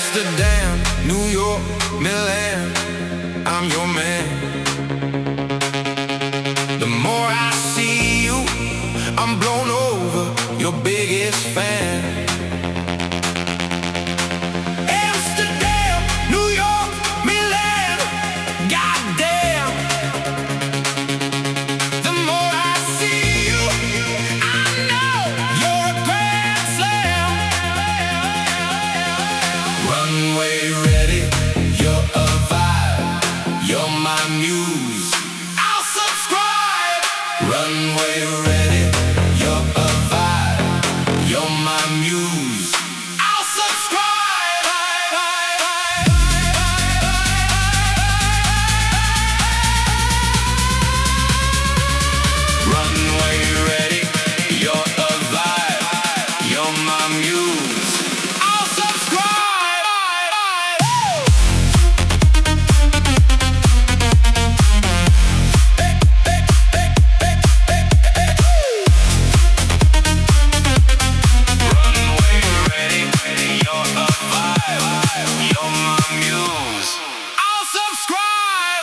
Amsterdam, New York, Milan, I'm your man. The more I see you, I'm blown over, your biggest fan. Amsterdam, New York, Milan, goddamn. The more I see you, I know you're a grand slam. Runway ready, you're a vibe, you're my muse. I'll subscribe. Runway ready, you're a vibe, you're my muse. I'll subscribe. Runway ready, you're a vibe, you're my muse. I'll subscribe. Runway ready, you're a vibe, you're my muse. I'll subscribe.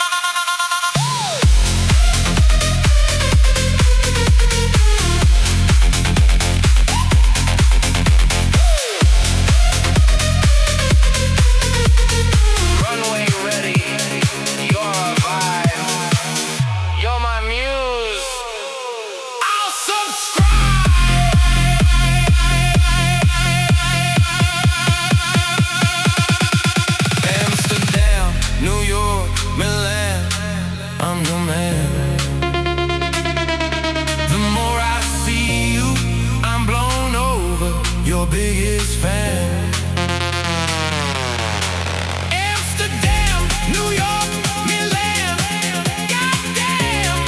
Runway ready, you're a vibe, you're my muse. I'll subscribe. Amsterdam, New York, Milan, I'm your man. The more I see you, I'm blown over, your biggest fan. Amsterdam, New York, Milan, goddamn.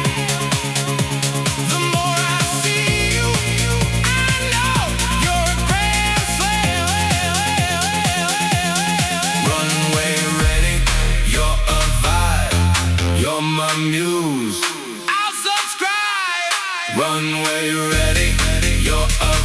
The more I see you, I know you're a grand slam. Runway ready, you're a vibe, you're my muse. I'll subscribe. Runway ready, you're a